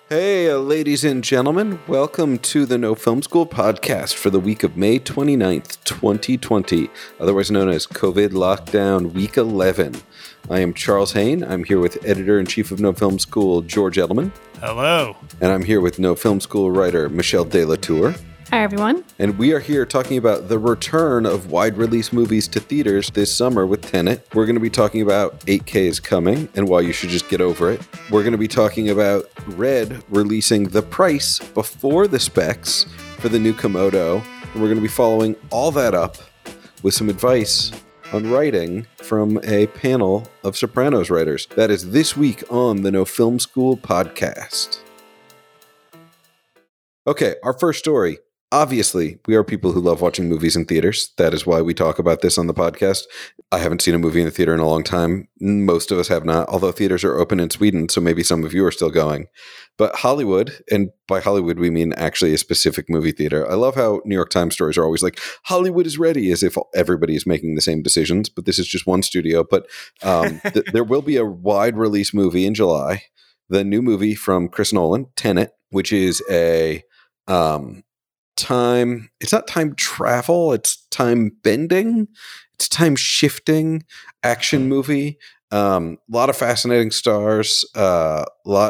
Hey, ladies and gentlemen, welcome to the No Film School podcast for the week of May 29th, 2020, otherwise known as COVID Lockdown Week 11. I am Charles Hain. I'm here with editor-in-chief of No Film School, George Edelman. Hello. And I'm here with No Film School writer, Michelle De La Tour. Hi, everyone. And we are here talking about the return of wide-release movies to theaters this summer with Tenet. We're going to be talking about 8K is coming and why you should just get over it. We're going to be talking about Red releasing the price before the specs for the new Komodo. And we're going to be following all that up with some advice on writing from a panel of Sopranos writers. That is this week on the No Film School podcast. Okay, our first story. Obviously, we are people who love watching movies in theaters. That is why we talk about this on the podcast. I haven't seen a movie in the theater in a long time. Most of us have not, although theaters are open in Sweden, so maybe some of you are still going. But Hollywood, and by Hollywood we mean actually a specific movie theater. I love how New York Times stories are always like, Hollywood is ready, as if everybody is making the same decisions. But this is just one studio. But there will be a wide release movie in July. The new movie from Chris Nolan, Tenet, which is a... it's not time travel, it's time bending, it's time shifting action movie. A lot of fascinating stars, a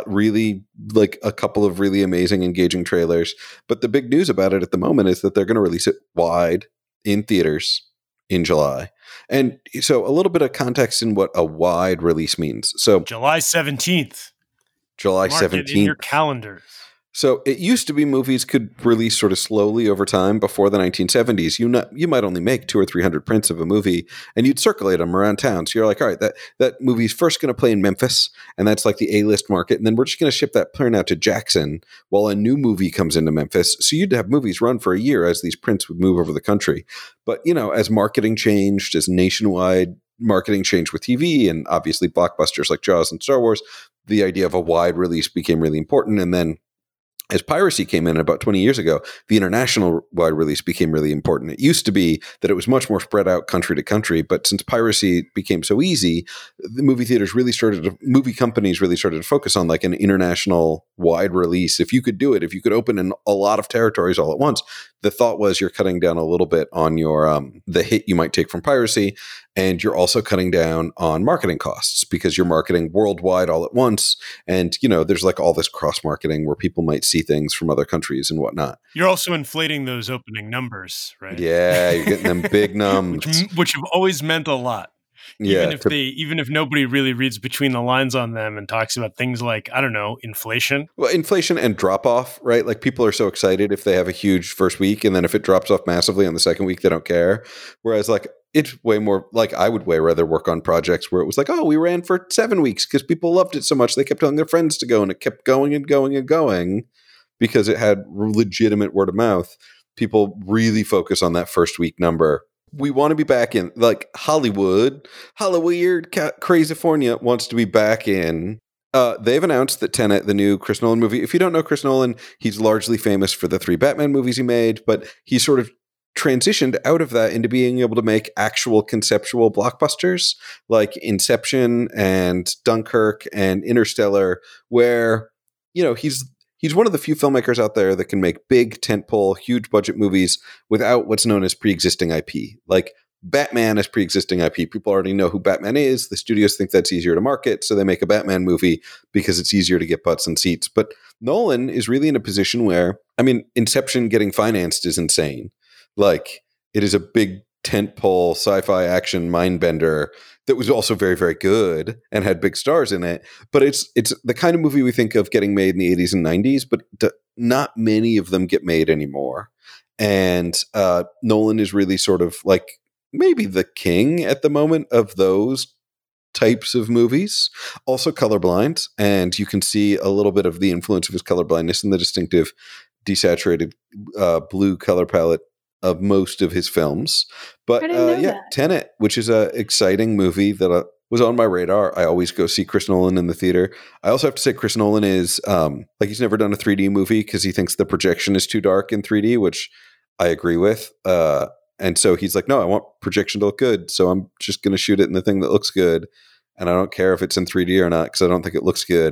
couple of really amazing, engaging trailers. But the big news about it at the moment is that they're going to release it wide in theaters in July. And so a little bit of context in what a wide release means. So July 17th. July Mark 17th. it in your calendars. So it used to be movies could release sort of slowly over time. Before the 1970s, you might only make 200 or 300 prints of a movie, and you'd circulate them around town. So you're like, all right, that movie's first going to play in Memphis, and that's like the A-list market, and then we're just going to ship that print out to Jackson while a new movie comes into Memphis. So you'd have movies run for a year as these prints would move over the country. But as marketing changed, as nationwide marketing changed with TV, and obviously blockbusters like Jaws and Star Wars, the idea of a wide release became really important, and then as piracy came in about 20 years ago, the international wide release became really important. It used to be that it was much more spread out country to country, but since piracy became so easy, the movie companies really started to focus on like an international wide release. If you could do it, if you could open in a lot of territories all at once, the thought was you're cutting down a little bit on your the hit you might take from piracy, and you're also cutting down on marketing costs because you're marketing worldwide all at once. And there's like all this cross marketing where people might see things from other countries and whatnot. You're also inflating those opening numbers, right? Yeah, you're getting them big numbers, which have always meant a lot. Yeah, even if nobody really reads between the lines on them and talks about things like, I don't know, inflation. Well, inflation and drop off, right? Like people are so excited if they have a huge first week, and then if it drops off massively on the second week, they don't care. Whereas like it's way more like I would way rather work on projects where it was like, oh, we ran for 7 weeks because people loved it so much they kept telling their friends to go, and it kept going and going and going because it had legitimate word of mouth. People really focus on that first week number. We want to be back in, like Hollywood, Crazyfornia wants to be back in. They've announced that Tenet, the new Chris Nolan movie, if you don't know Chris Nolan, he's largely famous for the 3 Batman movies he made, but he sort of transitioned out of that into being able to make actual conceptual blockbusters like Inception and Dunkirk and Interstellar, where, he's one of the few filmmakers out there that can make big tentpole, huge budget movies without what's known as pre-existing IP. Like Batman is pre-existing IP. People already know who Batman is. The studios think that's easier to market, so they make a Batman movie because it's easier to get butts and seats. But Nolan is really in a position where, Inception getting financed is insane. Like, it is a big tentpole sci-fi action mindbender that was also very, very good and had big stars in it. But it's the kind of movie we think of getting made in the 80s and 90s, but not many of them get made anymore. And Nolan is really sort of like maybe the king at the moment of those types of movies. Also colorblind, and you can see a little bit of the influence of his colorblindness in the distinctive desaturated blue color palette of most of his films. But Tenet, which is an exciting movie that was on my radar. I always go see Chris Nolan in the theater. I also have to say Chris Nolan is he's never done a 3D movie because he thinks the projection is too dark in 3D, which I agree with. And so he's like, no, I want projection to look good. So I'm just going to shoot it in the thing that looks good. And I don't care if it's in 3D or not because I don't think it looks good.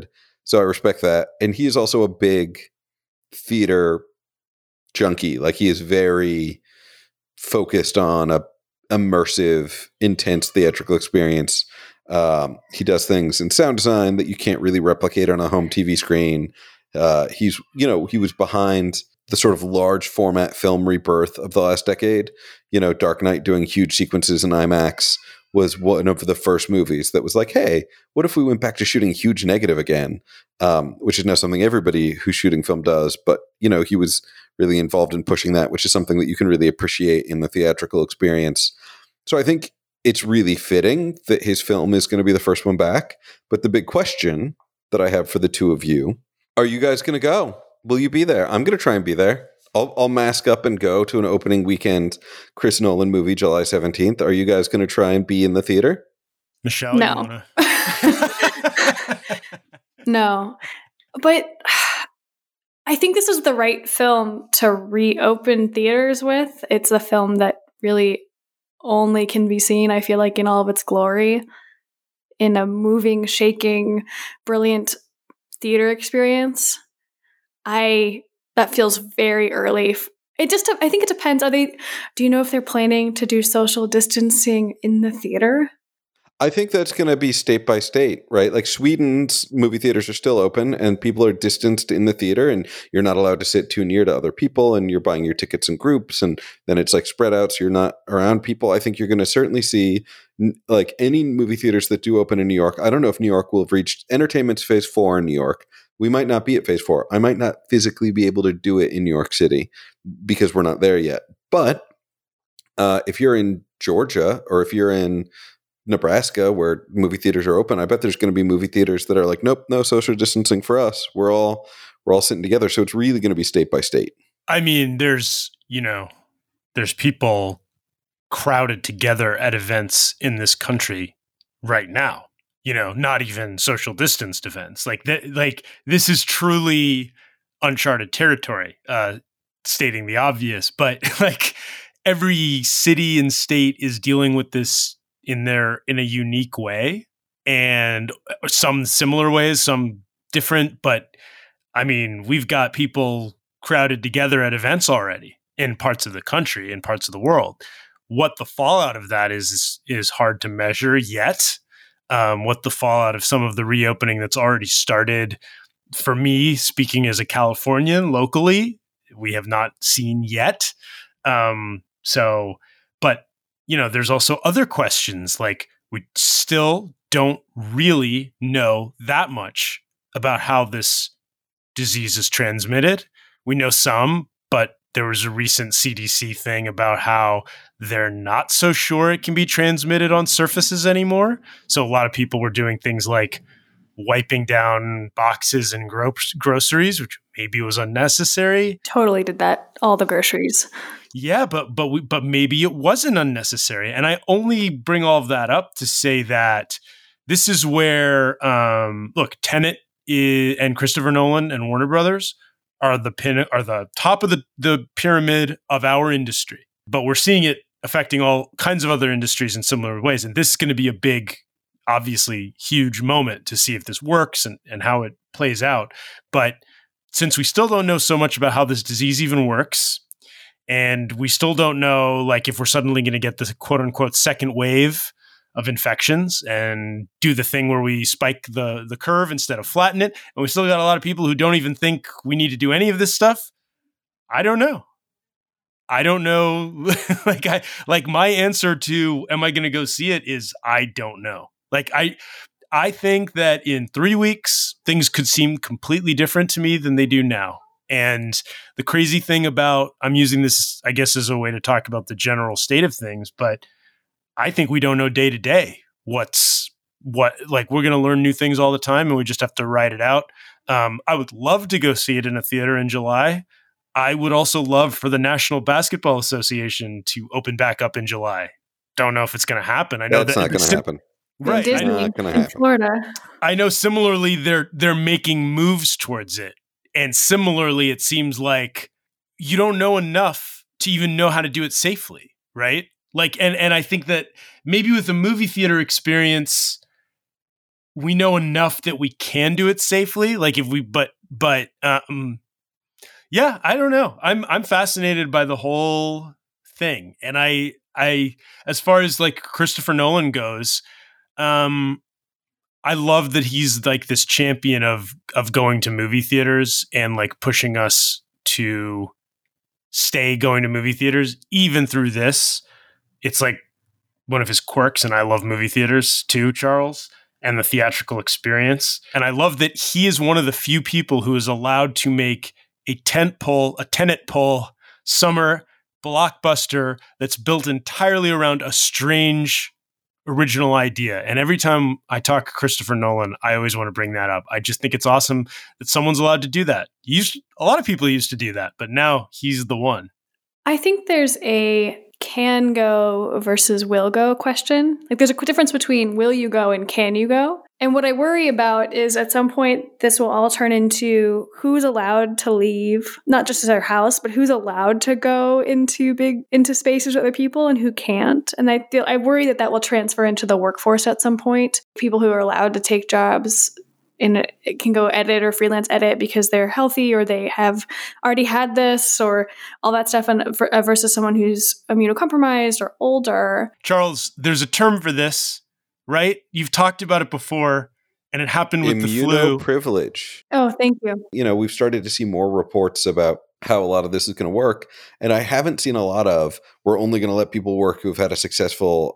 So I respect that. And he is also a big theater junkie. Like, he is very focused on a immersive, intense theatrical experience. He does things in sound design that you can't really replicate on a home TV screen. He was behind the sort of large format film rebirth of the last decade. Dark Knight doing huge sequences in IMAX was one of the first movies that was like, hey, what if we went back to shooting huge negative again? Which is now something everybody who's shooting film does. But, he was really involved in pushing that, which is something that you can really appreciate in the theatrical experience. So I think it's really fitting that his film is going to be the first one back. But the big question that I have for the two of you, are you guys going to go? Will you be there? I'm going to try and be there. I'll mask up and go to an opening weekend Chris Nolan movie July 17th. Are you guys going to try and be in the theater? Michelle, no. You wanna... No. But I think this is the right film to reopen theaters with. It's a film that really only can be seen, I feel like, in all of its glory, in a moving, shaking, brilliant theater experience. That feels very early. I think it depends. Do you know if they're planning to do social distancing in the theater? I think that's going to be state by state, right? Like, Sweden's movie theaters are still open and people are distanced in the theater, and you're not allowed to sit too near to other people, and you're buying your tickets in groups, and then it's like spread out, so you're not around people. I think you're going to certainly see, like, any movie theaters that do open in New York. I don't know if New York will have reached entertainment's phase 4 in New York. We might not be at phase 4. I might not physically be able to do it in New York City because we're not there yet. But if you're in Georgia, or if you're in Nebraska, where movie theaters are open, I bet there's going to be movie theaters that are like, nope, no social distancing for us. We're all sitting together. So it's really going to be state by state. I mean, there's people crowded together at events in this country right now. Not even social distanced events. Like this is truly uncharted territory, stating the obvious, but like, every city and state is dealing with this in a unique way, and some similar ways, some different. But I mean, we've got people crowded together at events already in parts of the country, in parts of the world. What the fallout of that is hard to measure yet. What the fallout of some of the reopening that's already started, for me, speaking as a Californian locally, we have not seen yet. But there's also other questions. Like, we still don't really know that much about how this disease is transmitted. We know some, but there was a recent CDC thing about how they're not so sure it can be transmitted on surfaces anymore. So a lot of people were doing things like wiping down boxes and groceries, which maybe was unnecessary. Totally did that. All the groceries. Yeah, but maybe it wasn't unnecessary. And I only bring all of that up to say that this is where, look, Tenet and Christopher Nolan and Warner Brothers are the top of the pyramid of our industry. But we're seeing it affecting all kinds of other industries in similar ways. And this is going to be a big, obviously huge moment to see if this works and how it plays out. But since we still don't know so much about how this disease even works, and we still don't know, like, if we're suddenly going to get the quote unquote second wave of infections and do the thing where we spike the curve instead of flatten it, and we still got a lot of people who don't even think we need to do any of this stuff. I don't know. like my answer to am I going to go see it is I don't know. Like, I think that in 3 weeks, things could seem completely different to me than they do now. And the crazy thing about, I'm using this, I guess, as a way to talk about the general state of things, but I think we don't know day to day what, like, we're going to learn new things all the time, and we just have to ride it out. I would love to go see it in a theater in July. I would also love for the National Basketball Association to open back up in July. Don't know if it's going to happen. I know that's not going to happen. Right. Disney not going to happen. in Florida. I know similarly they're making moves towards it. And similarly, it seems like you don't know enough to even know how to do it safely, right? Like, and I think that maybe with a movie theater experience, we know enough that we can do it safely. Like if we, yeah, I don't know. I'm fascinated by the whole thing, and I as far as like Christopher Nolan goes, I love that he's like this champion of going to movie theaters and like pushing us to stay going to movie theaters even through this. It's like one of his quirks, and I love movie theaters too, Charles, and the theatrical experience. And I love that he is one of the few people who is allowed to make a Tenet pole summer blockbuster that's built entirely around a strange original idea. And every time I talk to Christopher Nolan, I always want to bring that up. I just think it's awesome that someone's allowed to do that. A lot of people used to do that, but now he's the one. I think there's a can go versus will go question. Like there's a difference between will you go and can you go? And what I worry about is at some point this will all turn into who's allowed to leave, not just their house, but who's allowed to go into spaces with other people and who can't. And I worry that will transfer into the workforce at some point. People who are allowed to take jobs it can go edit or freelance edit because they're healthy or they have already had this or all that stuff, and versus someone who's immunocompromised or older. Charles, there's a term for this, right? You've talked about it before, and it happened with the flu. Immunoprivilege. Oh, thank you. We've started to see more reports about how a lot of this is going to work, and I haven't seen a lot of we're only going to let people work who've had a successful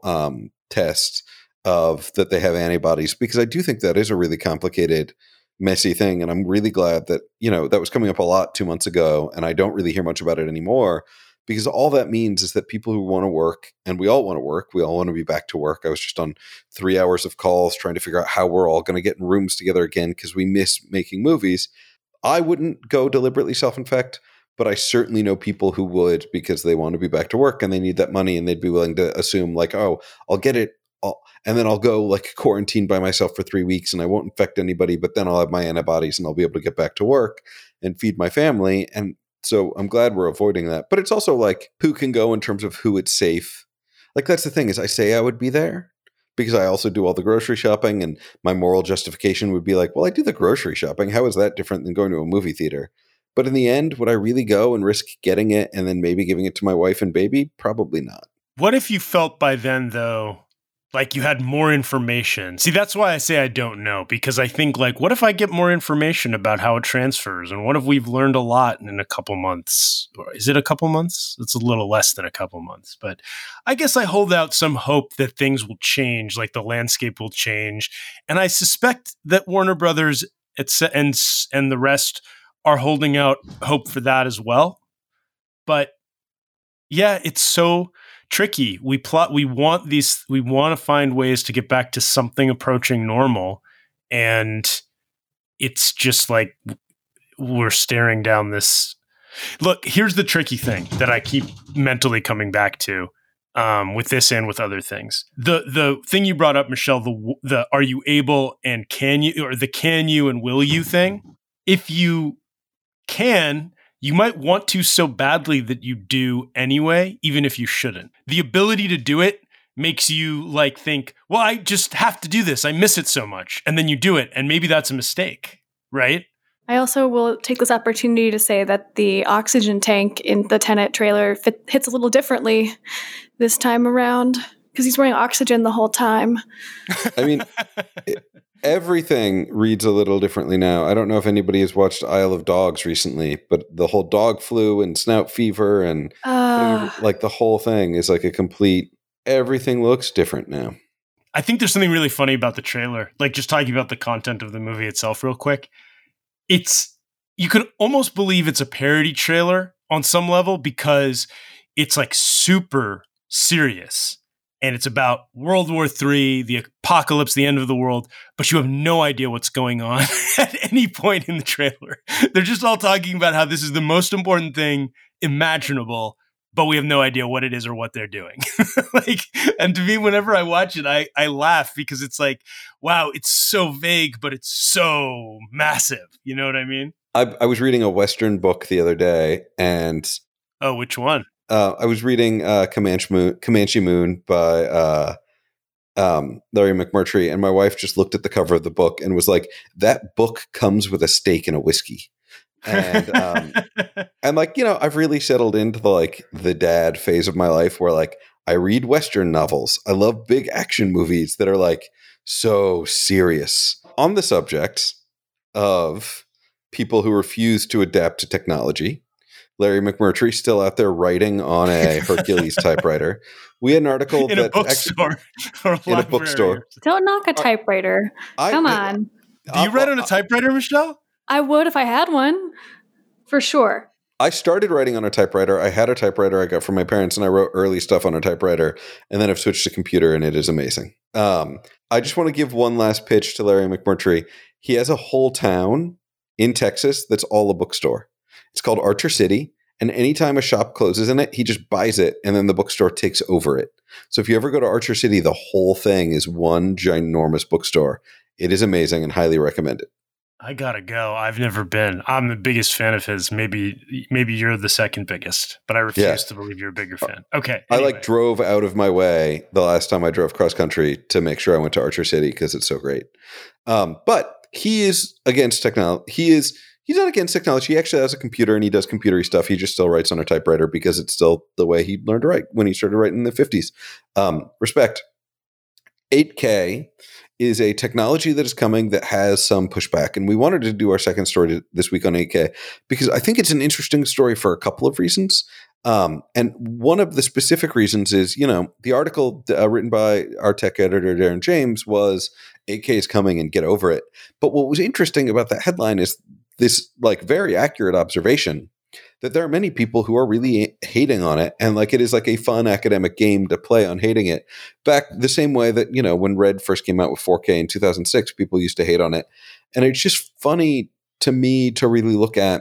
test of that they have antibodies, because I do think that is a really complicated, messy thing. And I'm really glad that, that was coming up a lot 2 months ago, and I don't really hear much about it anymore, because all that means is that people who want to work, and we all want to work, we all want to be back to work. I was just on 3 hours of calls trying to figure out how we're all going to get in rooms together again because we miss making movies. I wouldn't go deliberately self-infect, but I certainly know people who would because they want to be back to work and they need that money, and they'd be willing to assume like, oh, I'll get it. And then I'll go like quarantine by myself for 3 weeks and I won't infect anybody, but then I'll have my antibodies and I'll be able to get back to work and feed my family. And so I'm glad we're avoiding that. But it's also like who can go in terms of who it's safe. Like that's the thing is I say I would be there because I also do all the grocery shopping, and my moral justification would be like, well, I do the grocery shopping. How is that different than going to a movie theater? But in the end, would I really go and risk getting it and then maybe giving it to my wife and baby? Probably not. What if you felt by then, though, like you had more information? See, that's why I say I don't know, because I think like, what if I get more information about how it transfers? And what if we've learned a lot in a couple months? Or is it a couple months? It's a little less than a couple months. But I guess I hold out some hope that things will change, like the landscape will change. And I suspect that Warner Brothers and the rest are holding out hope for that as well. But yeah, it's so tricky. We want to find ways to get back to something approaching normal, and it's just like we're staring down this. Look, here's the tricky thing that I keep mentally coming back to with this and with other things. The thing you brought up, Michelle, the are you able and can you, or the can you and will you thing. If you can, you might want to so badly that you do anyway, even if you shouldn't. The ability to do it makes you like think, well, I just have to do this. I miss it so much. And then you do it. And maybe that's a mistake, right? I also will take this opportunity to say that the oxygen tank in the Tenet trailer hits a little differently this time around because he's wearing oxygen the whole time. I mean, everything reads a little differently now. I don't know if anybody has watched Isle of Dogs recently, but the whole dog flu and snout fever and like the whole thing is like a complete, everything looks different now. I think there's something really funny about the trailer, like just talking about the content of the movie itself real quick. You could almost believe it's a parody trailer on some level because it's like super serious. And it's about World War III, the apocalypse, the end of the world, but you have no idea what's going on at any point in the trailer. They're just all talking about how this is the most important thing imaginable, but we have no idea what it is or what they're doing. And to me, whenever I watch it, I laugh because it's like, wow, it's so vague, but it's so massive. You know what I mean? I was reading a Western book the other day, and oh, which one? I was reading Comanche Moon by Larry McMurtry, and my wife just looked at the cover of the book and was like, "That book comes with a steak and a whiskey." And and like, I've really settled into the dad phase of my life where like I read Western novels. I love big action movies that are like so serious. On the subject of people who refuse to adapt to technology, Larry McMurtry still out there writing on a Hercules typewriter. We had an article in a bookstore in a bookstore. Don't knock a typewriter. Come on. Do you write on a typewriter, Michelle? I would if I had one, for sure. I started writing on a typewriter. I had a typewriter I got from my parents, and I wrote early stuff on a typewriter. And then I've switched to computer, and it is amazing. I just want to give one last pitch to Larry McMurtry. He has a whole town in Texas that's all a bookstore. It's called Archer City. And anytime a shop closes in it, he just buys it, and then the bookstore takes over it. So if you ever go to Archer City, the whole thing is one ginormous bookstore. It is amazing and highly recommended. I gotta go. I've never been. I'm the biggest fan of his. Maybe you're the second biggest, but I refuse to believe you're a bigger fan. Okay. Anyway. I drove out of my way the last time I drove cross country to make sure I went to Archer City because it's so great. But he is against technology. He's not against technology. He actually has a computer and he does computery stuff. He just still writes on a typewriter because it's still the way he learned to write when he started writing in the 50s. Respect. 8K is a technology that is coming that has some pushback. And we wanted to do our second story this week on 8K because I think it's an interesting story for a couple of reasons. And one of the specific reasons is, the article written by our tech editor, Darren James, was 8K is coming and get over it. But what was interesting about that headline is this very accurate observation that there are many people who are really hating on it. And it is like a fun academic game to play on hating it. Back the same way that, when Red first came out with 4K in 2006, people used to hate on it. And it's just funny to me to really look at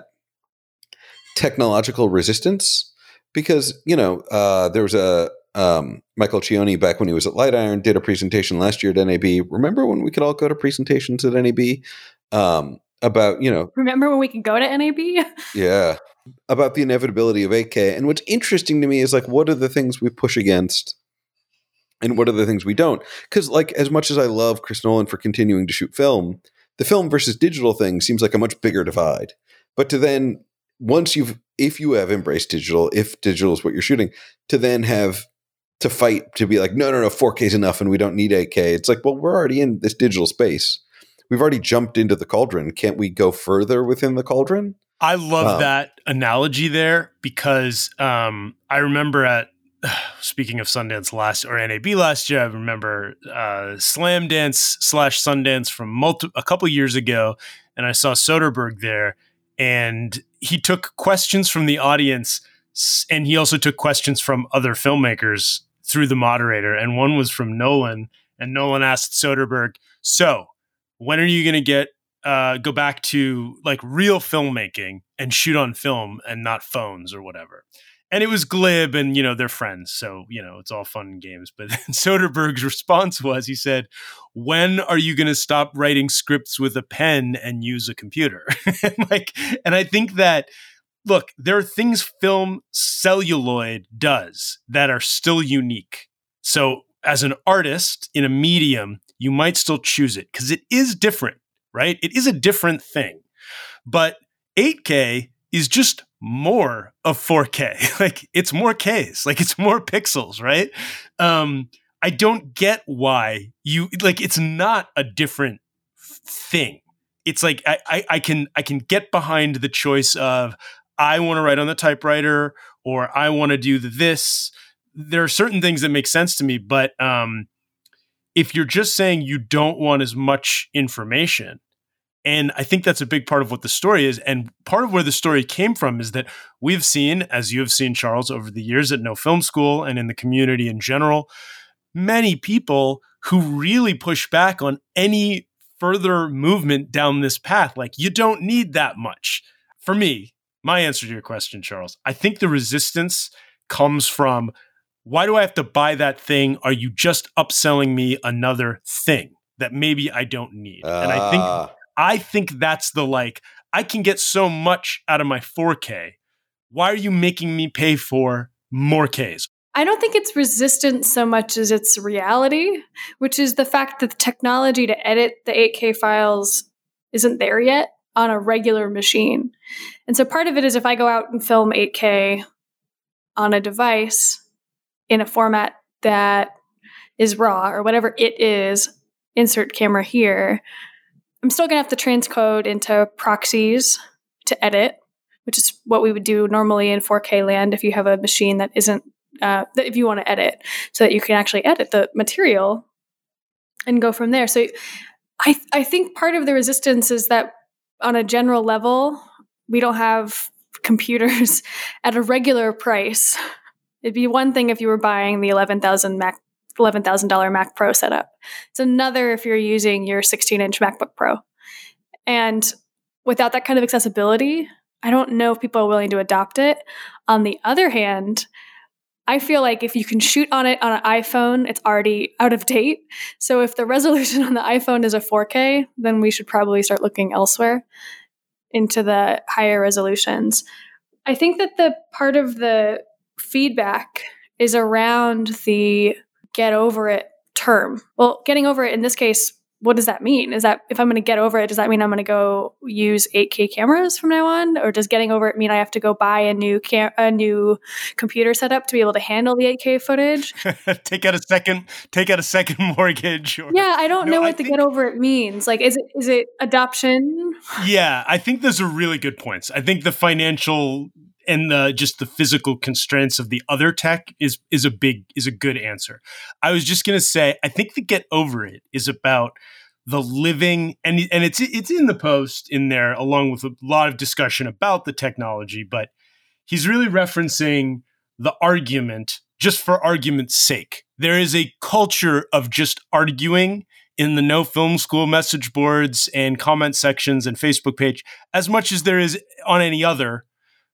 technological resistance because, there was a Michael Cioni back when he was at Light Iron did a presentation last year at NAB. Remember when we could all go to presentations at NAB? About, remember when we could go to NAB? Yeah. About the inevitability of 8K. And what's interesting to me is what are the things we push against and what are the things we don't? Because as much as I love Chris Nolan for continuing to shoot film, the film versus digital thing seems like a much bigger divide. But to then, if you have embraced digital, if digital is what you're shooting, to then have to fight to be no, 4K is enough and we don't need 8K. It's well, we're already in this digital space. We've already jumped into the cauldron. Can't we go further within the cauldron? I love that analogy there because I remember at, speaking of Sundance NAB last year, I remember Slam Dance / Sundance from a couple years ago, and I saw Soderbergh there, and he took questions from the audience, and he also took questions from other filmmakers through the moderator, and one was from Nolan, and Nolan asked Soderbergh, so when are you going to go back to real filmmaking and shoot on film and not phones or whatever? And it was glib and, they're friends. So, it's all fun and games. But Soderbergh's response was, he said, when are you going to stop writing scripts with a pen and use a computer? And I think that, look, there are things film celluloid does that are still unique. So as an artist in a medium, you might still choose it because it is different, right? It is a different thing. But 8K is just more of 4K. It's more Ks, it's more pixels, right? I don't get why it's not a different thing. It's I can get behind the choice of I want to write on the typewriter or I want to do this. There are certain things that make sense to me, but if you're just saying you don't want as much information, and I think that's a big part of what the story is, and part of where the story came from is that we've seen, as you have seen, Charles, over the years at No Film School and in the community in general, many people who really push back on any further movement down this path. You don't need that much. For me, my answer to your question, Charles, I think the resistance comes from, why do I have to buy that thing? Are you just upselling me another thing that maybe I don't need? And I think that's I can get so much out of my 4K. Why are you making me pay for more Ks? I don't think it's resistance so much as it's reality, which is the fact that the technology to edit the 8K files isn't there yet on a regular machine. And so part of it is if I go out and film 8K on a device in a format that is raw or whatever it is, insert camera here, I'm still going to have to transcode into proxies to edit, which is what we would do normally in 4K land if you have a machine that isn't, that if you want to edit, so that you can actually edit the material and go from there. So I think part of the resistance is that on a general level, we don't have computers at a regular price. It'd be one thing if you were buying the $11,000 Mac Pro setup. It's another if you're using your 16-inch MacBook Pro. And without that kind of accessibility, I don't know if people are willing to adopt it. On the other hand, I feel like if you can shoot on it on an iPhone, it's already out of date. So if the resolution on the iPhone is a 4K, then we should probably start looking elsewhere into the higher resolutions. I think that the part of the feedback is around the get over it term. Well, getting over it in this case, what does that mean? Is that if I'm going to get over it, does that mean I'm going to go use 8K cameras from now on? Or does getting over it mean I have to go buy a new computer setup to be able to handle the 8K footage? Take out a second mortgage. Yeah, I don't know what the get over it means. Like, is it adoption? Yeah, I think those are really good points. I think the financial and just the physical constraints of the other tech is a good answer. I was just going to say, I think the get over it is about the living, and it's in the post in there along with a lot of discussion about the technology, but he's really referencing the argument just for argument's sake. There is a culture of just arguing in the No Film School message boards and comment sections and Facebook page as much as there is on any other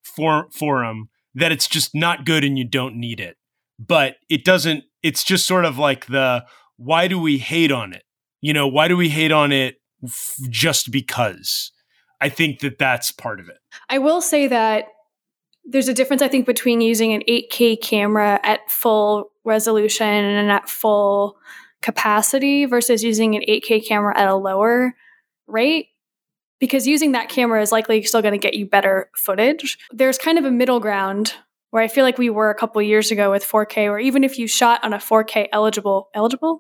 forum, that it's just not good and you don't need it. But it's just sort of like why do we hate on it? Why do we hate on it just because? I think that that's part of it. I will say that there's a difference, I think, between using an 8K camera at full resolution and at full capacity versus using an 8K camera at a lower rate. Because using that camera is likely still going to get you better footage. There's kind of a middle ground where I feel like we were a couple years ago with 4K, or even if you shot on a 4K eligible,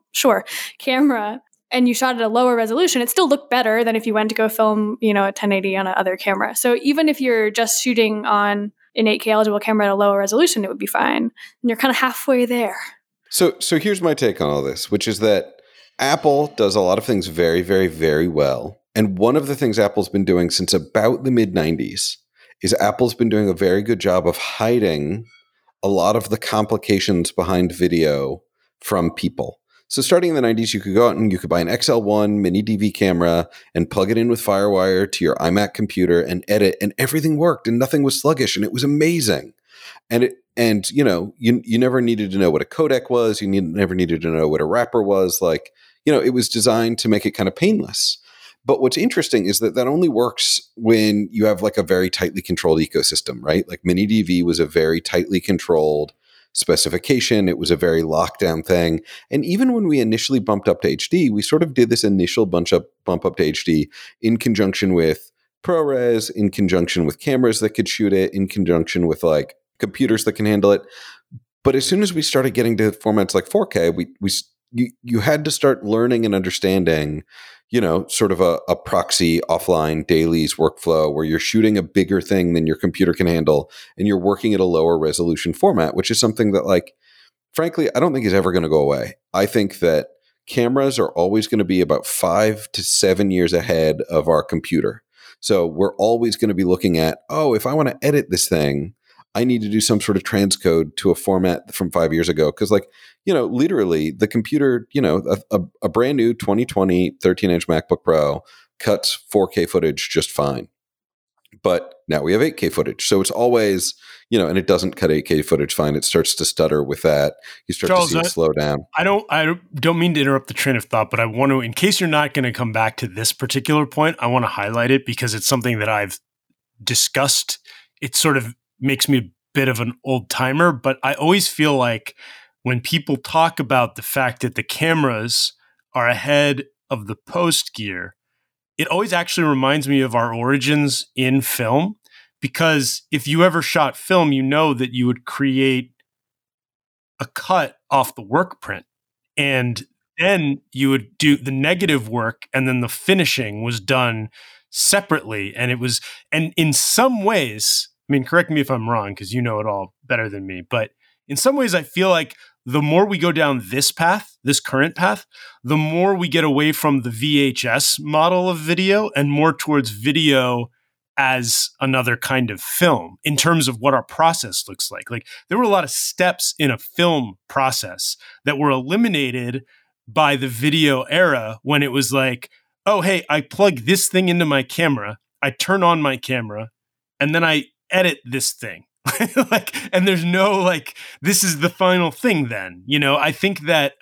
camera, and you shot at a lower resolution, it still looked better than if you went to go film, a 1080 on another camera. So even if you're just shooting on an 8K eligible camera at a lower resolution, it would be fine. And you're kind of halfway there. So here's my take on all this, which is that Apple does a lot of things very, very, very well. And one of the things Apple's been doing since about the mid-90s is Apple's been doing a very good job of hiding a lot of the complications behind video from people. So starting in the 90s, you could go out and you could buy an XL1 mini DV camera and plug it in with FireWire to your iMac computer and edit, and everything worked and nothing was sluggish and it was amazing. You never needed to know what a codec was. Never needed to know what a wrapper was. It was designed to make it kind of painless. But what's interesting is that only works when you have like a very tightly controlled ecosystem, right? Like Mini DV was a very tightly controlled specification. It was a very lockdown thing. And even when we initially bumped up to HD, we sort of did this initial bump up to HD in conjunction with ProRes, in conjunction with cameras that could shoot it, in conjunction with like computers that can handle it. But as soon as we started getting to formats like 4K, you had to start learning and understanding, sort of a proxy offline dailies workflow where you're shooting a bigger thing than your computer can handle and you're working at a lower resolution format, which is something that, frankly, I don't think is ever going to go away. I think that cameras are always going to be about 5 to 7 years ahead of our computer. So we're always going to be looking at, if I want to edit this thing, I need to do some sort of transcode to a format from 5 years ago. Because literally the computer, a brand new 2020 13-inch MacBook Pro cuts 4K footage just fine. But now we have 8K footage. So it's always, and it doesn't cut 8K footage fine. It starts to stutter with that. You start to see it slow down. I don't mean to interrupt the train of thought, but I want to, in case you're not going to come back to this particular point, I want to highlight it because it's something that I've discussed. It sort of makes me bit of an old timer, but I always feel like when people talk about the fact that the cameras are ahead of the post gear, it always actually reminds me of our origins in film. Because if you ever shot film, you know that you would create a cut off the work print. And then you would do the negative work, and then the finishing was done separately. And in some ways, I mean, correct me if I'm wrong, because you know it all better than me, but in some ways I feel like the more we go down this path, this current path, the more we get away from the VHS model of video and more towards video as another kind of film in terms of what our process looks like. Like, there were a lot of steps in a film process that were eliminated by the video era, when it was like, oh, hey, I plug this thing into my camera, I turn on my camera, and then I edit this thing. Like, and there's no like, this is the final thing then. I think that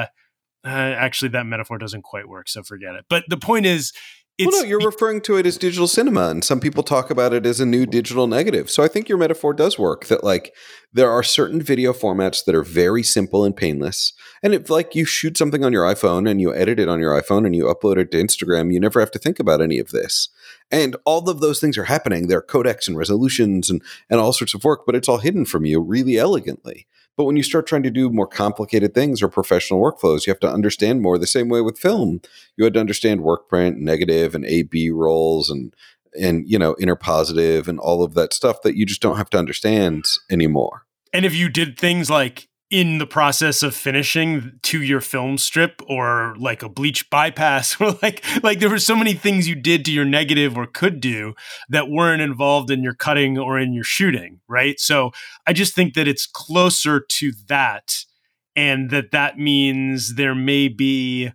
actually that metaphor doesn't quite work, so forget it. But the point is, you're referring to it as digital cinema, and some people talk about it as a new digital negative. So I think your metaphor does work, that like there are certain video formats that are very simple and painless. And if like you shoot something on your iPhone and you edit it on your iPhone and you upload it to Instagram, you never have to think about any of this. And all of those things are happening. There are codecs and resolutions and all sorts of work, but it's all hidden from you really elegantly. But when you start trying to do more complicated things or professional workflows, you have to understand more. The same way with film, you had to understand work print, negative, and A/B rolls, and interpositive, and all of that stuff that you just don't have to understand anymore. And if you did things like in the process of finishing to your film strip, or like a bleach bypass, or like there were so many things you did to your negative or could do that weren't involved in your cutting or in your shooting, right? So I just think that it's closer to that, and that means there may be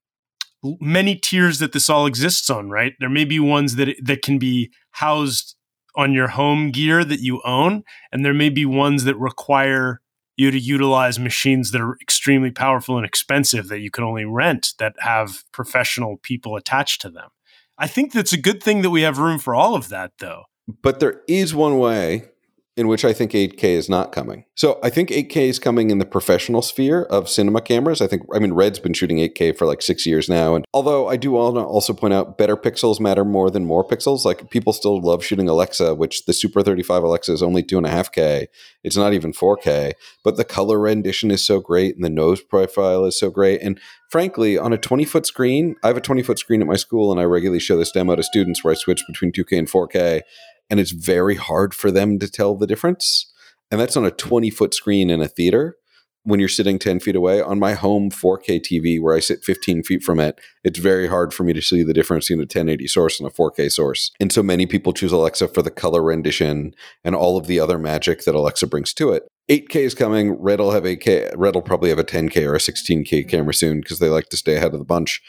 many tiers that this all exists on, right? There may be ones that can be housed on your home gear that you own, and there may be ones that require you to utilize machines that are extremely powerful and expensive that you can only rent, that have professional people attached to them. I think that's a good thing that we have room for all of that, though. But there is one way in which I think 8K is not coming. So I think 8K is coming in the professional sphere of cinema cameras. Red's been shooting 8K for like 6 years now. And although I do want to also point out, better pixels matter more than more pixels. Like, people still love shooting Alexa, which the Super 35 Alexa is only 2.5K. It's not even 4K. But the color rendition is so great, and the nose profile is so great. And frankly, on a 20-foot screen, I have a 20-foot screen at my school, and I regularly show this demo to students where I switch between 2K and 4K. And it's very hard for them to tell the difference. And that's on a 20-foot screen in a theater when you're sitting 10 feet away. On my home 4K TV, where I sit 15 feet from it, it's very hard for me to see the difference between a 1080 source and a 4K source. And so many people choose Alexa for the color rendition and all of the other magic that Alexa brings to it. 8K is coming. Red will have 8K. Red will probably have a 10K or a 16K camera soon, because they like to stay ahead of the bunch.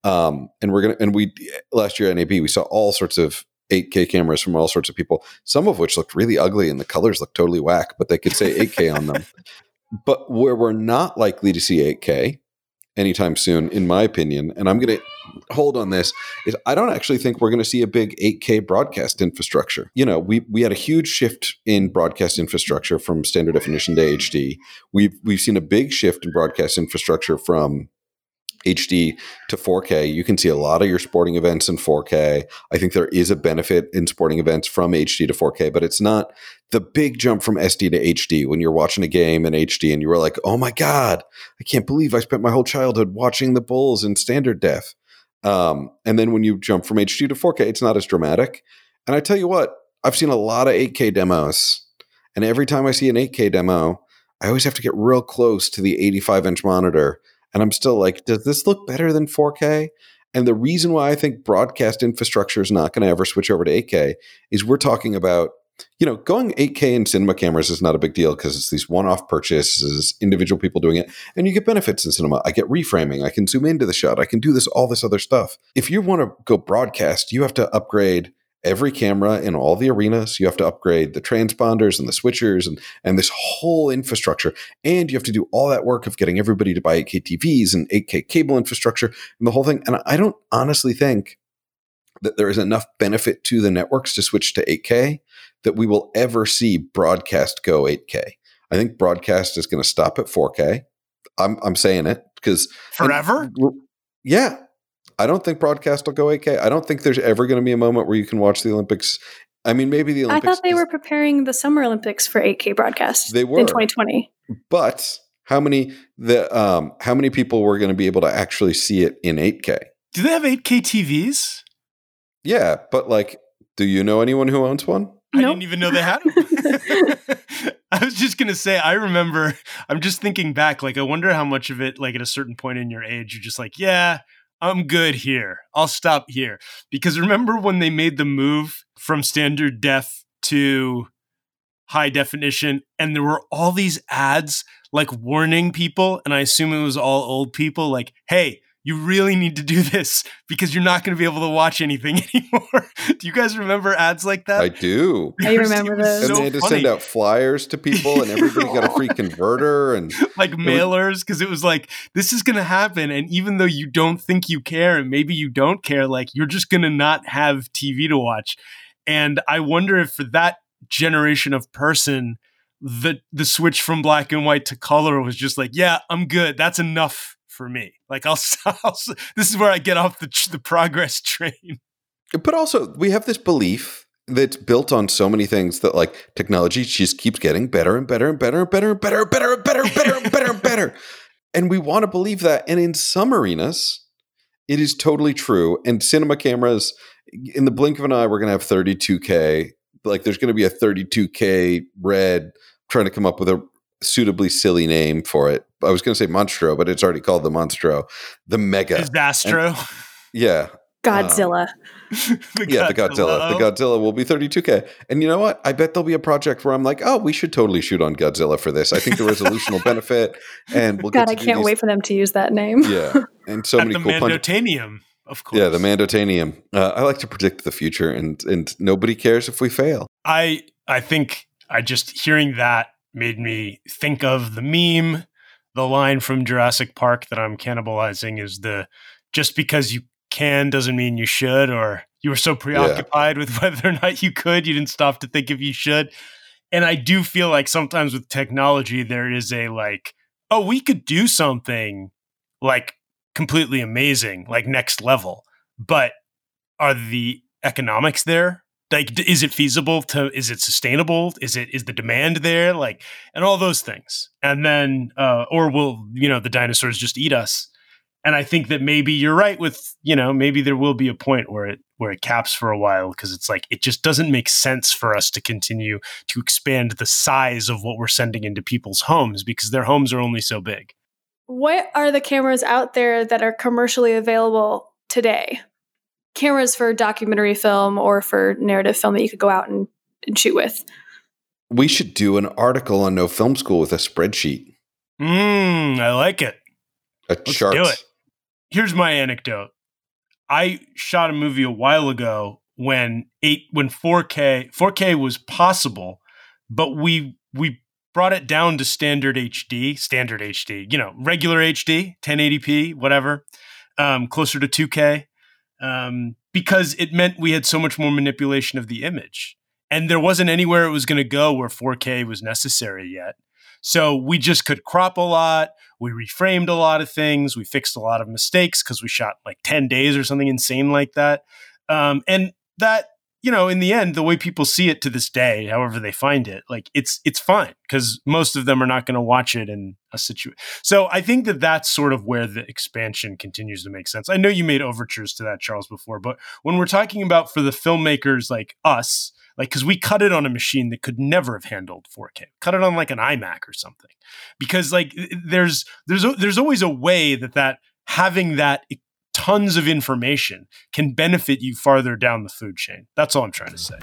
Last year at NAB, we saw all sorts of 8K cameras from all sorts of people, some of which looked really ugly and the colors looked totally whack, but they could say 8K on them. But where we're not likely to see 8K anytime soon, in my opinion, and I'm going to hold on this, is I don't actually think we're going to see a big 8K broadcast infrastructure. We had a huge shift in broadcast infrastructure from standard definition to HD. We've seen a big shift in broadcast infrastructure from HD to 4K. You can see a lot of your sporting events in 4K. I think there is a benefit in sporting events from HD to 4K, but it's not the big jump from SD to HD when you're watching a game in HD and you were like, oh my God, I can't believe I spent my whole childhood watching the Bulls in standard def. And then when you jump from HD to 4K, it's not as dramatic. And I tell you what, I've seen a lot of 8K demos, and every time I see an 8K demo, I always have to get real close to the 85-inch monitor. And I'm still like, does this look better than 4K? And the reason why I think broadcast infrastructure is not going to ever switch over to 8K is we're talking about, going 8K in cinema cameras is not a big deal because it's these one-off purchases, individual people doing it, and you get benefits in cinema. I get reframing. I can zoom into the shot. I can do all this other stuff. If you want to go broadcast, you have to upgrade every camera in all the arenas. You have to upgrade the transponders and the switchers and this whole infrastructure. And you have to do all that work of getting everybody to buy 8K TVs and 8K cable infrastructure and the whole thing. And I don't honestly think that there is enough benefit to the networks to switch to 8K that we will ever see broadcast go 8K. I think broadcast is going to stop at 4K. I'm saying it because forever. Yeah. I don't think broadcast will go 8K. I don't think there's ever going to be a moment where you can watch the Olympics. I mean, maybe the Olympics. I thought they were preparing the Summer Olympics for 8K broadcast. They were in 2020. But how many people were going to be able to actually see it in 8K? Do they have 8K TVs? Yeah, but like, do you know anyone who owns one? I didn't even know they had them. I was just going to say, I remember, I'm just thinking back, like, I wonder how much of it, like, at a certain point in your age, you're just like, yeah, I'm good here. I'll stop here. Because remember when they made the move from standard def to high definition, and there were all these ads, like, warning people, and I assume it was all old people, like, hey, you really need to do this because you're not going to be able to watch anything anymore. Do you guys remember ads like that? I do. I remember those. And they had to send out flyers to people, and everybody got a free converter and like mailers, because it was like, this is going to happen. And even though you don't think you care, and maybe you don't care, like, you're just going to not have TV to watch. And I wonder if for that generation of person, the switch from black and white to color was just like, yeah, I'm good. That's enough for me. Like, this is where I get off the progress train. But also, we have this belief that's built on so many things that, like, technology just keeps getting better and better and better and better and better and better and better and better and better and better. And we want to believe that. And in some arenas, it is totally true. And cinema cameras, in the blink of an eye, we're going to have 32K. Like, there's going to be a 32K Red, trying to come up with a suitably silly name for it. I was going to say Monstro, but it's already called the Monstro. The Mega. Disastro. Yeah. Godzilla. The Godzilla. The Godzilla will be 32K. And you know what? I bet there'll be a project where I'm like, oh, we should totally shoot on Godzilla for this. I think the resolution will benefit. And we'll God, I can't wait for them to use that name. Yeah. And so many cool Mandotanium, of course. Yeah, the Mandotanium. I like to predict the future, and nobody cares if we fail. I think I just hearing that made me think of the meme, the line from Jurassic Park that I'm cannibalizing is just because you can doesn't mean you should, or you were so preoccupied with whether or not you could, you didn't stop to think if you should. And I do feel like sometimes with technology, there is a like, oh, we could do something like completely amazing, like next level, but are the economics there? Like, is it feasible is it sustainable? Is the demand there? Like, and all those things. And then, or will, the dinosaurs just eat us? And I think that maybe you're right with, maybe there will be a point where it caps for a while, because it's like, it just doesn't make sense for us to continue to expand the size of what we're sending into people's homes, because their homes are only so big. What are the cameras out there that are commercially available today? Cameras for documentary film or for narrative film that you could go out and shoot with. We should do an article on No Film School with a spreadsheet. I like it. Let's do it. Here's my anecdote. I shot a movie a while ago when 4K was possible, but we brought it down to standard HD, regular HD, 1080p, whatever, closer to 2K. Because it meant we had so much more manipulation of the image, and there wasn't anywhere it was going to go where 4K was necessary yet. So we just could crop a lot. We reframed a lot of things. We fixed a lot of mistakes because we shot like 10 days or something insane like that. And that, in the end, the way people see it to this day, however they find it, like it's fine, because most of them are not going to watch it in a situation. So I think that that's sort of where the expansion continues to make sense. I know you made overtures to that, Charles, before, but when we're talking about for the filmmakers like us, like, because we cut it on a machine that could never have handled 4K, cut it on like an iMac or something, because like there's always a way that having that tons of information can benefit you farther down the food chain. That's all I'm trying to say.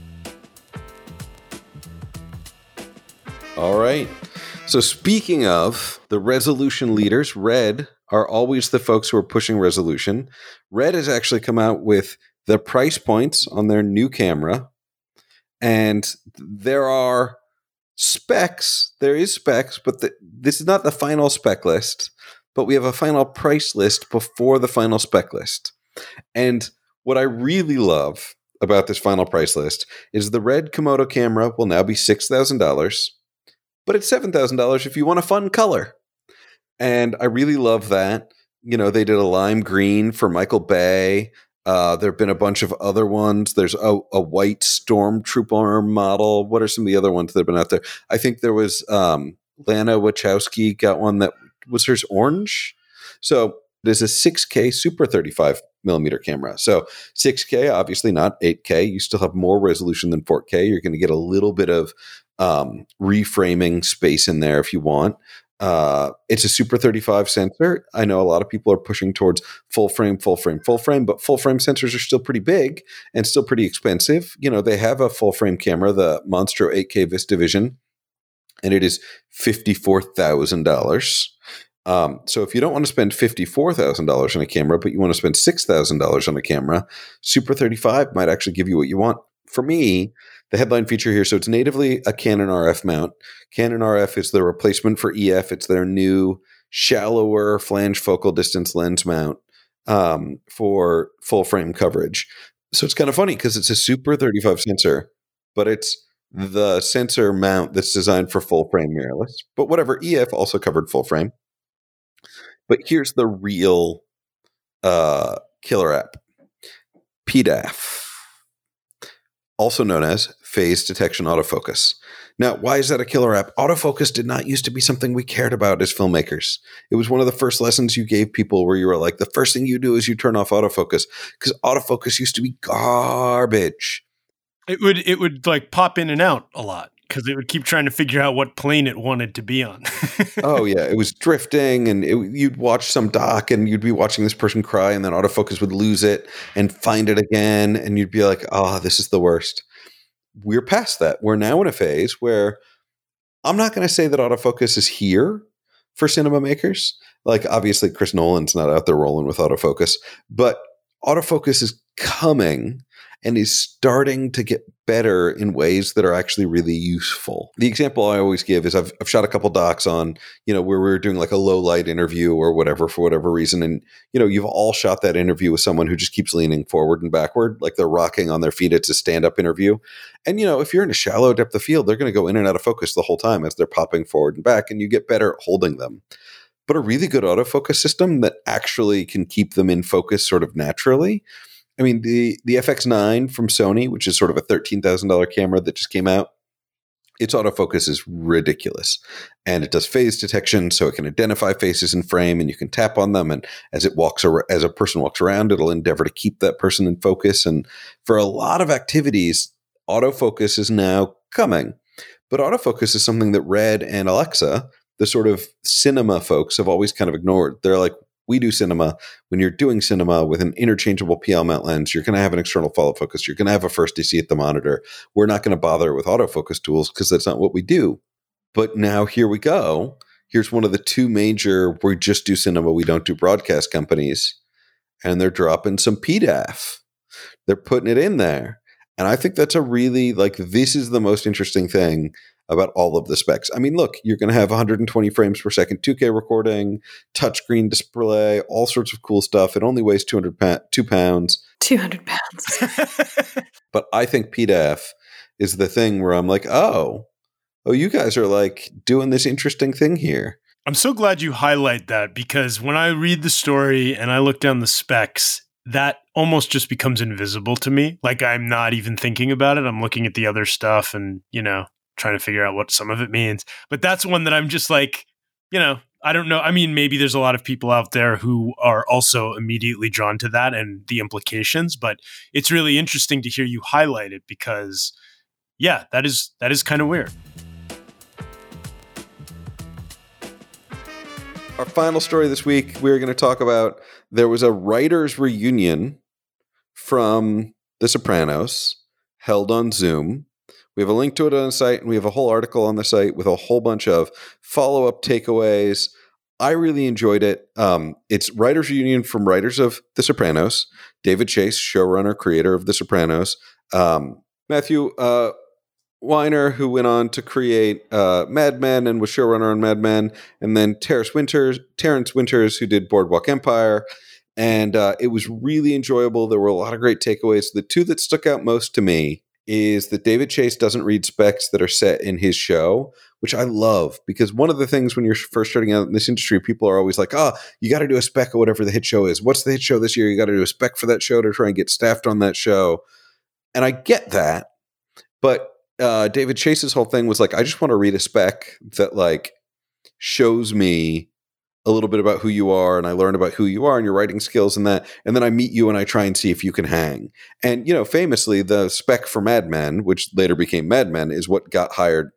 All right. So speaking of the resolution leaders, Red are always the folks who are pushing resolution. Red has actually come out with the price points on their new camera. And there are specs. There is specs, but this is not the final spec list. But we have a final price list before the final spec list. And What I really love about this final price list is the red Komodo camera will now be $6,000, but it's $7,000 if you want a fun color. And I really love that. You know, they did a lime green for Michael Bay. There have been a bunch of other ones. There's a white Stormtrooper model. What are some of the other ones that have been out there? I think there was Lana Wachowski got one that was hers orange. So there's a 6K Super 35 millimeter camera. So 6K, obviously not 8K. You still have more resolution than 4K. You're going to get a little bit of reframing space in there if you want. It's a Super 35 sensor. I know a lot of people are pushing towards full frame, but full frame sensors are still pretty big and still pretty expensive. You know, they have a full frame camera, the Monstro 8K VistaVision, and it is $54,000. So if you don't want to spend $54,000 on a camera, but you want to spend $6,000 on a camera, Super 35 might actually give you what you want. For me, the headline feature here, so it's natively a Canon RF mount. Canon RF is the replacement for EF. It's their new shallower flange focal distance lens mount for full frame coverage. So it's kind of funny because it's a Super 35 sensor, but it's the sensor mount that's designed for full frame mirrorless. But whatever, EF also covered full frame. But here's the real killer app. PDAF. Also known as phase detection autofocus. Now, why is that a killer app? Autofocus did not used to be something we cared about as filmmakers. It was one of the first lessons you gave people where you were like, the first thing you do is you turn off autofocus, because autofocus used to be garbage. It would like pop in and out a lot because it would keep trying to figure out what plane it wanted to be on. Oh, yeah. It was drifting, and you'd watch some doc and you'd be watching this person cry, and then autofocus would lose it and find it again. And you'd be like, oh, this is the worst. We're past that. We're now in a phase where I'm not going to say that autofocus is here for cinema makers. Like, obviously, Chris Nolan's not out there rolling with autofocus, but autofocus is coming and is starting to get better in ways that are actually really useful. The example I always give is I've shot a couple docs on, you know, where we're doing like a low light interview or whatever for whatever reason. And, you know, you've all shot that interview with someone who just keeps leaning forward and backward, like they're rocking on their feet. It's a stand-up interview. And, you know, if you're in a shallow depth of field, they're going to go in and out of focus the whole time as they're popping forward and back, and you get better at holding them. But a really good autofocus system that actually can keep them in focus sort of naturally. I mean, the FX9 from Sony, which is sort of a $13,000 camera that just came out, its autofocus is ridiculous. And it does phase detection, so it can identify faces in frame, and you can tap on them. And as a person walks around, it'll endeavor to keep that person in focus. And for a lot of activities, autofocus is now coming. But autofocus is something that Red and Alexa, the sort of cinema folks, have always kind of ignored. They're like, we do cinema. When you're doing cinema with an interchangeable PL mount lens, you're going to have an external follow focus. You're going to have a first DC at the monitor. We're not going to bother with autofocus tools because that's not what we do. But now here we go. Here's one of the two major, we just do cinema, we don't do broadcast companies. And they're dropping some PDAF. They're putting it in there. And I think that's a really, like, this is the most interesting thing about all of the specs. I mean, look, you're going to have 120 frames per second 2K recording, touchscreen display, all sorts of cool stuff. It only weighs 2 pounds. 200 pounds. But I think PDAF is the thing where I'm like, oh, you guys are like doing this interesting thing here. I'm so glad you highlight that, because when I read the story and I look down the specs, that almost just becomes invisible to me. Like, I'm not even thinking about it. I'm looking at the other stuff and, you know, trying to figure out what some of it means. But that's one that I'm just like, you know, I don't know. I mean, maybe there's a lot of people out there who are also immediately drawn to that and the implications, but it's really interesting to hear you highlight it because, yeah, that is kind of weird. Our final story this week, we're going to talk about, there was a writers' reunion from The Sopranos held on Zoom. We have a link to it on the site, and we have a whole article on the site with a whole bunch of follow-up takeaways. I really enjoyed it. It's writers' reunion from writers of The Sopranos, David Chase, showrunner, creator of The Sopranos, Matthew Weiner, who went on to create Mad Men and was showrunner on Mad Men, and then Terrence Winters, who did Boardwalk Empire, And it was really enjoyable. There were a lot of great takeaways. The two that stuck out most to me is that David Chase doesn't read specs that are set in his show, which I love, because one of the things when you're first starting out in this industry, people are always like, you got to do a spec of whatever the hit show is. What's the hit show this year? You got to do a spec for that show to try and get staffed on that show. And I get that. But David Chase's whole thing was like, I just want to read a spec that like shows me a little bit about who you are, and I learn about who you are and your writing skills and that, and then I meet you and I try and see if you can hang. And, famously, the spec for Mad Men, which later became Mad Men, is what got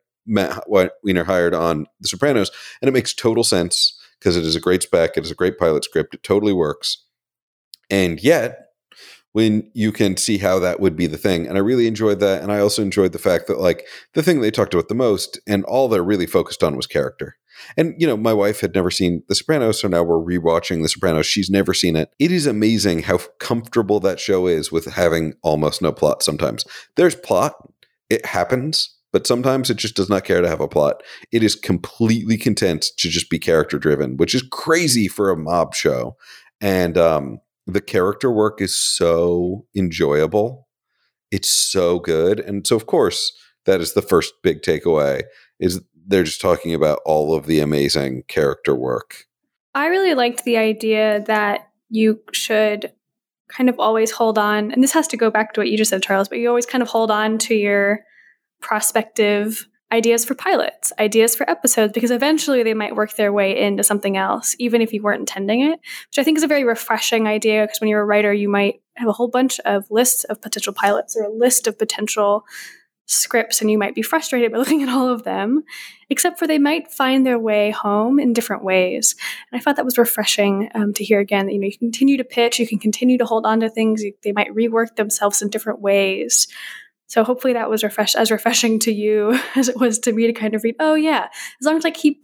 what Weiner hired on The Sopranos. And it makes total sense because it is a great spec. It is a great pilot script. It totally works. And yet, when you can see how that would be the thing. And I really enjoyed that. And I also enjoyed the fact that like the thing they talked about the most and all they're really focused on was character. And, my wife had never seen The Sopranos, so now we're rewatching The Sopranos. She's never seen it. It is amazing how comfortable that show is with having almost no plot sometimes. There's plot. It happens. But sometimes it just does not care to have a plot. It is completely content to just be character driven, which is crazy for a mob show. And, the character work is so enjoyable. It's so good. And so, of course, that is the first big takeaway, is they're just talking about all of the amazing character work. I really liked the idea that you should kind of always hold on, and this has to go back to what you just said, Charles, but you always kind of hold on to your prospective ideas for pilots, ideas for episodes, because eventually they might work their way into something else, even if you weren't intending it, which I think is a very refreshing idea, because when you're a writer, you might have a whole bunch of lists of potential pilots or a list of potential scripts, and you might be frustrated by looking at all of them, except for they might find their way home in different ways. And I thought that was refreshing to hear again, that, you can continue to pitch, you can continue to hold on to things, they might rework themselves in different ways. So hopefully that was as refreshing to you as it was to me to kind of read, oh yeah, as long as I keep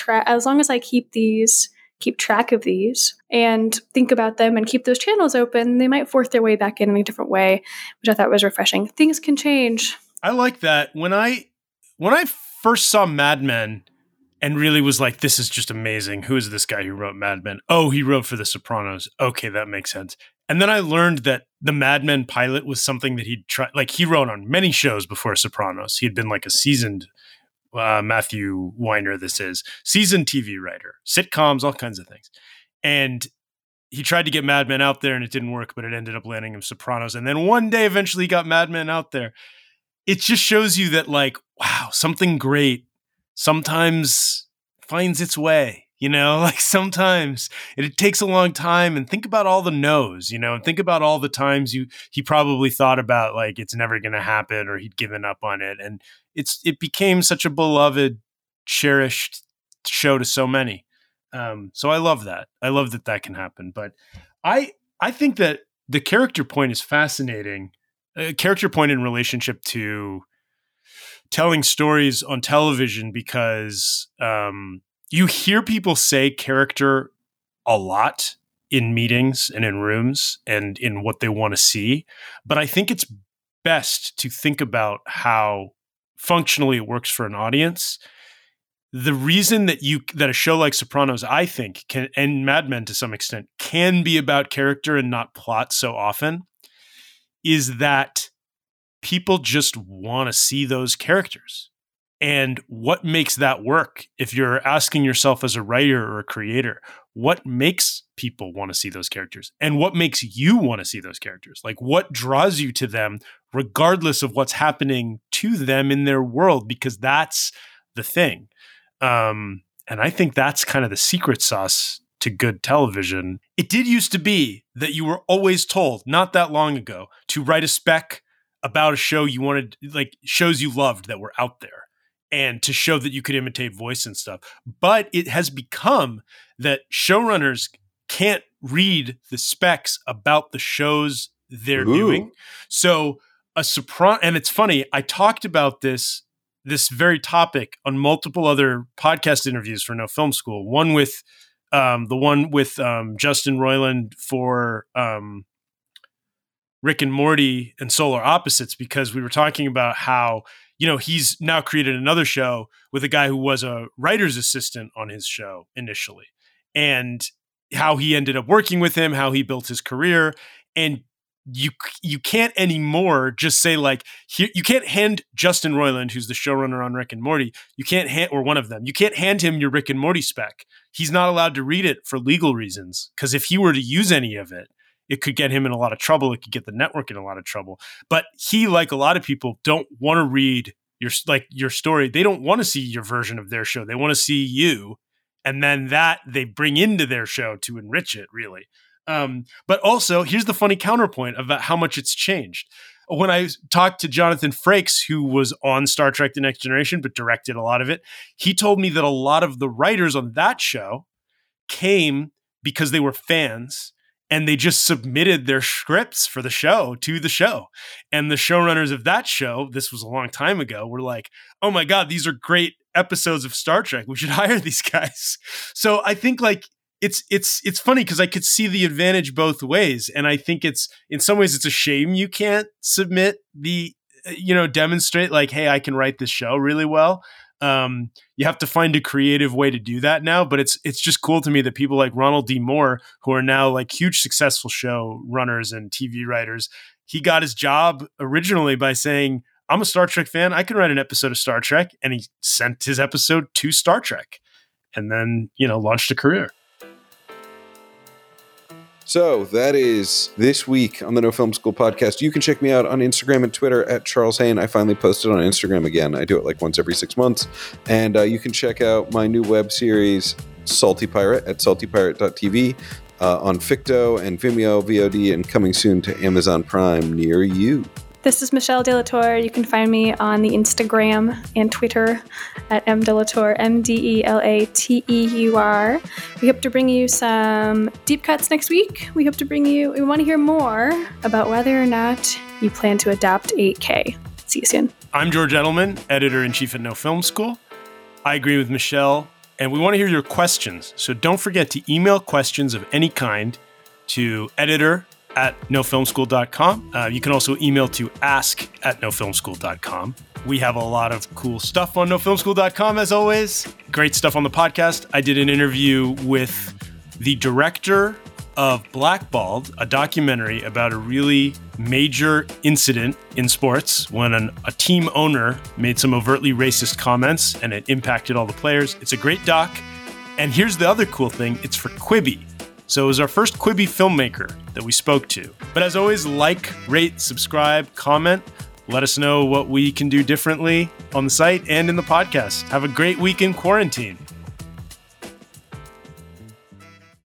keep track of these and think about them and keep those channels open, they might force their way back in a different way, which I thought was refreshing. Things can change. I like that. When I first saw Mad Men and really was like, this is just amazing. Who is this guy who wrote Mad Men? Oh, he wrote for The Sopranos. Okay, that makes sense. And then I learned that the Mad Men pilot was something that he'd tried. Like, he wrote on many shows before Sopranos. He had been like a seasoned Matthew Weiner, seasoned TV writer, sitcoms, all kinds of things. And he tried to get Mad Men out there and it didn't work, but it ended up landing him Sopranos. And then one day, eventually he got Mad Men out there. It just shows you that, like, wow, something great sometimes finds its way. Like sometimes it takes a long time, and think about all the no's, and think about all the times he probably thought about, like, it's never going to happen, or he'd given up on it. And it became such a beloved, cherished show to so many. So I love that. I love that can happen. But I think that the character point is fascinating. A character point in relationship to telling stories on television, because, you hear people say character a lot in meetings and in rooms and in what they want to see. But I think it's best to think about how functionally it works for an audience. The reason that a show like Sopranos, I think, and Mad Men to some extent, can be about character and not plot so often, is that people just want to see those characters. And what makes that work? If you're asking yourself as a writer or a creator, what makes people want to see those characters? And what makes you want to see those characters? Like, what draws you to them, regardless of what's happening to them in their world? Because that's the thing. And I think that's kind of the secret sauce to good television. It did used to be that you were always told, not that long ago, to write a spec about a show you wanted, like shows you loved that were out there, and to show that you could imitate voice and stuff. But it has become that showrunners can't read the specs about the shows they're doing. So and it's funny, I talked about this very topic on multiple other podcast interviews for No Film School. One with Justin Roiland for Rick and Morty and Solar Opposites, because we were talking about how, he's now created another show with a guy who was a writer's assistant on his show initially. And how he ended up working with him, how he built his career. And you can't anymore just say like, you can't hand Justin Roiland, who's the showrunner on Rick and Morty, or one of them, you can't hand him your Rick and Morty spec. He's not allowed to read it for legal reasons, because if he were to use any of it, it could get him in a lot of trouble. It could get the network in a lot of trouble. But he, like a lot of people, don't want to read your story. They don't want to see your version of their show. They want to see you. And then that they bring into their show to enrich it, really. But also, here's the funny counterpoint about how much it's changed. When I talked to Jonathan Frakes, who was on Star Trek The Next Generation, but directed a lot of it, he told me that a lot of the writers on that show came because they were fans and they just submitted their scripts for the show to the show. And the showrunners of that show, this was a long time ago, were like, oh my God, these are great episodes of Star Trek. We should hire these guys. So I think like, it's funny because I could see the advantage both ways. And I think it's, in some ways, it's a shame you can't submit demonstrate like, hey, I can write this show really well. You have to find a creative way to do that now, but it's just cool to me that people like Ronald D. Moore, who are now like huge successful show runners and TV writers, he got his job originally by saying, I'm a Star Trek fan, I can write an episode of Star Trek. And he sent his episode to Star Trek and then, launched a career. So that is this week on the No Film School podcast. You can check me out on Instagram and Twitter at Charles Hain. I finally posted on Instagram again. I do it like once every 6 months. And you can check out my new web series, Salty Pirate, at saltypirate.tv, on Ficto and Vimeo, VOD, and coming soon to Amazon Prime near you. This is Michelle De La Tour. You can find me on the Instagram and Twitter at mdelatour, MDELATEUR. We hope to bring you some deep cuts next week. We want to hear more about whether or not you plan to adapt 8K. See you soon. I'm George Edelman, editor-in-chief at No Film School. I agree with Michelle, and we want to hear your questions. So don't forget to email questions of any kind to editor@nofilmschool.com. You can also email to ask@nofilmschool.com. We have a lot of cool stuff on nofilmschool.com, as always. Great stuff on the podcast. I did an interview with the director of Blackballed, a documentary about a really major incident in sports when a team owner made some overtly racist comments and it impacted all the players. It's a great doc. And here's the other cool thing. It's for Quibi. So it was our first Quibi filmmaker that we spoke to. But as always, like, rate, subscribe, comment. Let us know what we can do differently on the site and in the podcast. Have a great week in quarantine.